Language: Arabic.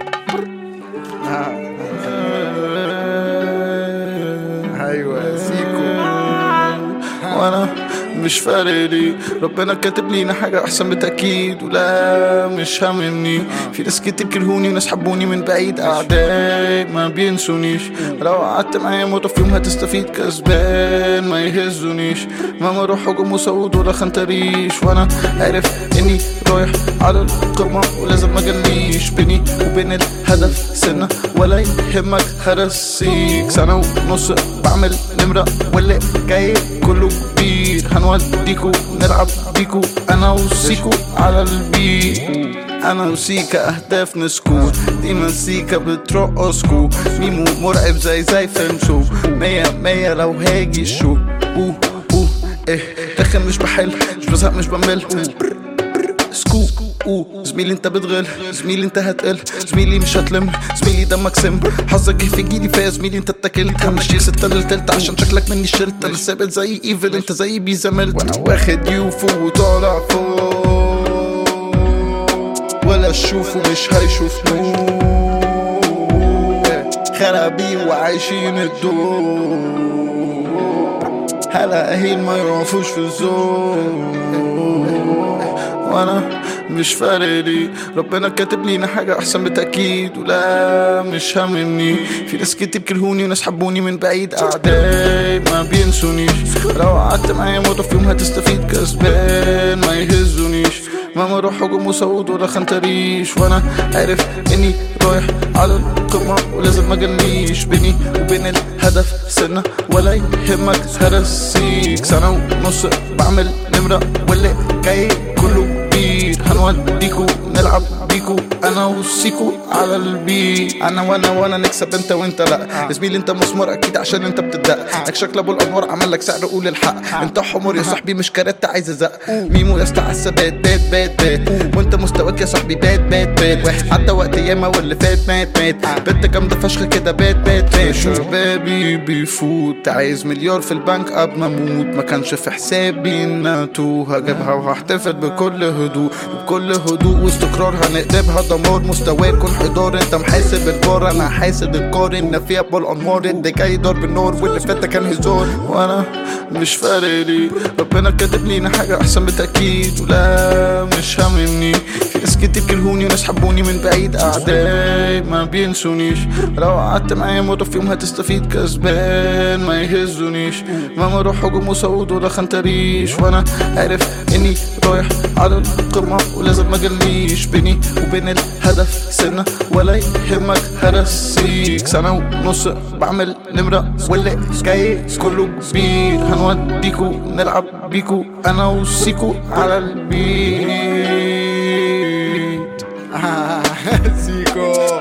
ايوه سيكو. وانا مش فارق لي، ربنا كاتب لينا حاجة أحسن بالتأكيد، ولا مش هاممني. في ناس كتير كرهوني وناس حبوني من بعيد، أعداء ما بينسونيش. لو قعدت معايا موتة في يوم هتستفيد، كسبان ما يهزونيش. مهما اروح هجوم وصعود ولا خنتريش، وانا عارف اني رايح على القمة ولازم مجليش. بيني وبين الهدف سنة ولا يهمك هرسيك. سنة ونص بعمل نمرة واللي جاي كله كبير. هنوديكو نلعب بيكو انا وسيكو على البيت. انا وسيكا اهداف نسكور، دي مزيكا بترقصكو. ميمو مرعب زي فيلم شو، مية لو هاجي شو. ايه رخم مش بحل، مش بزهق مش بمل. سكو زميلي انت بتغل، زميلي انت هتقل، زميلي مش هتلم، زميلي دمك سم. حظك جه في جيلي فيا زميلي انت اتكلت. همشي 6 للتلت عشان شكلك مني شلت. انا ثابت زي ايفل انت زي بيزملت. وانا واخد يوفو وطالع فوق، ولا اشوفه مش هيشوفني. خرابي وعايشين الدور، هلا اهيل ما يعرفوش في الزور. وانا مش فارق لي، ربنا كاتب لينا حاجة أحسن بالتأكيد، ولا مش هاممني. في ناس كتير كرهوني وناس حبوني من بعيد، أعداء ما بينسونيش. لو قعدت معايا موتة في يوم هتستفيد، كسبان ما يهزونيش. مهما اروح هجوم وصعود ولا خنتريش، وانا عارف اني رايح على القمة ولازم مجليش. بيني وبين الهدف سنة ولا يهمك هرسيك. سنة ونص بعمل نمرة واللي جاي كله كبير. هنوديكو نلعب بيكو انا وسيكو على البيت. انا وانا نكسب انت وانت لا. زميلي انت مسمار اكيد عشان انت بتدق. لك شكل ابو الانوار عمل لك سعر، قول الحق. انت حمر يا صاحبي مش كارت عايز ازق. ميمو يا اسطى عالثبات بات وانت مستواك يا صاحبي بات. واحد عدى وقت ياما واللي فات مات. بنت جامده فشخ كده بات. شبابي بيفوت، عايز مليار في البنك قبل ما اموت. ما كانش في حسابي ان اتوه، هجيبها وهحتفل بكل هدوء واستقرار. هنقلبها دمار، مستواك انحدار. انت محاسب البار انا حاسب القارن. نفيها ابو الانوار اللي جاي ضرب النار، واللي فات كان هزار. وانا مش فارق لي، ربنا كاتب لينا حاجة احسن بالتأكيد، ولا مش هاممني. في ناس كتير كرهوني وناس حبوني من بعيد، اعداء ما بينسونيش. لو قعدت معايا موتة في يوم هتستفيد، كسبان ما يهزونيش. مهما اروح هجوم وصعود ولا خنتريش، وانا عارف اني رايح على القمة ولازم مجليش. بيني وبين الهدف سنة ولا يهمك هرسيك. سنة ونص بعمل نمرة واللي جاي كله كبير. هنوديكو نلعب بيكو انا وسيكو على البيت. سيكو